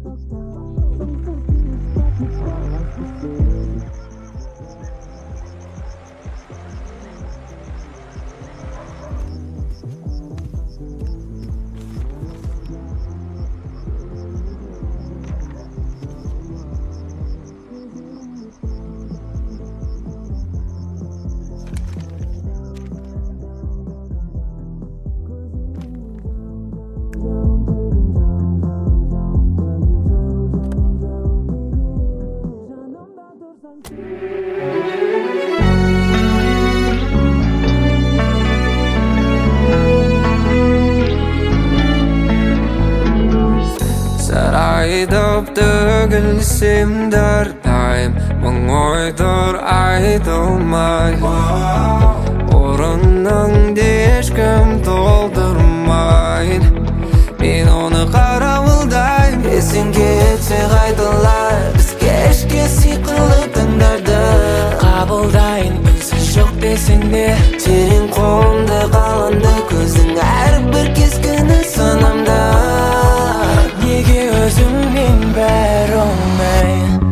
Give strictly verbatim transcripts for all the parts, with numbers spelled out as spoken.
Sarayda tөгілсем дәрдайым Мың ойдыр айтылмай Орынның ешкім толдырмайын Мен оны қарауылдайым Есіңге етсе қайталар Біз кешке сиқырлы таңдарды Қабылдайын үнсіз жоқ десең де Терең қолымда қаланды көздің әрбір кескіні санамда Неге өзіңмен бәрі оңай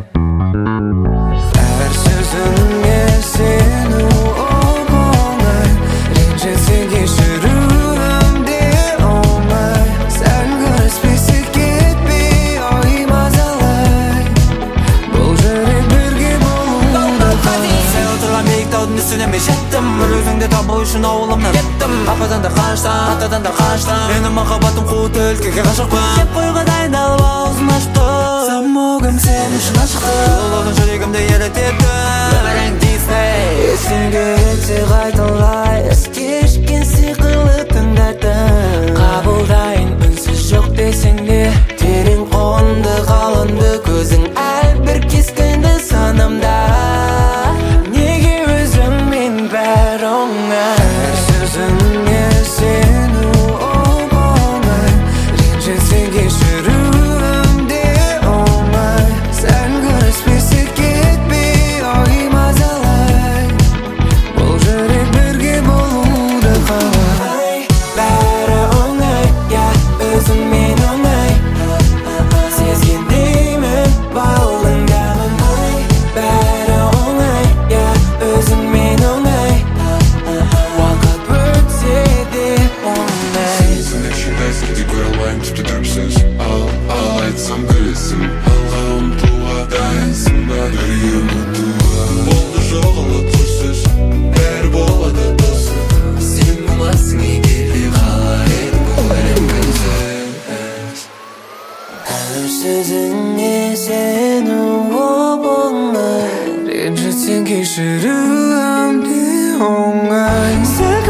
Әр сөзіңе сену оп-оңай Ренжісең кешіруім де оңай Сәл көріспесек кетпей ой мазалай Бұл жүрек бірге болуды қалай Сен отырған биік таудың үстіне мен жеттім Бір өзіңді табу үшін ауылымнан кеттім Ападан да қаштан, атадан да қаштан Менің махаббатым қуыт өлкеге ғашықпын Кеп қойға дайындалып аузын ашты Самогым сен үшін ашықты Жылылығын жүрегімді елітетті Өмірің Дисней Есіңге етсе қайталай Із кешкен сиқырлы тыңдаттың Қабылдайын үнсіз жоқ десең де Терең қонды қалынды көзің әрбір кескінді санамда Неге өзіңмен бәрі оңай Әр сөзіңе сену оп-оңай Ренжісең кешіруім де оңай Сәл көріспесек кетпей ой мазалай Бұл жүрек бірге болуды қалай Бәрі оңай, я өзіңмен оңай Сезгендеймін балың дәмін ой Бәрі оңай, я өзіңмен оңай Уақыт өтсе де оңай Сен ішіндайсың тек ойлайым тіпті түріпсіз Ал, ал айтсам күлесің Алға ұмтылуға дайынсың ба бірге ұмытуға Болды жоғалып көрсіз бәрі болады досым Сен боласың егер де қалар едім бұл әлем күнсіз Әр сөзіңе сену оп-оңай Ренжітсең кешіруім де оңай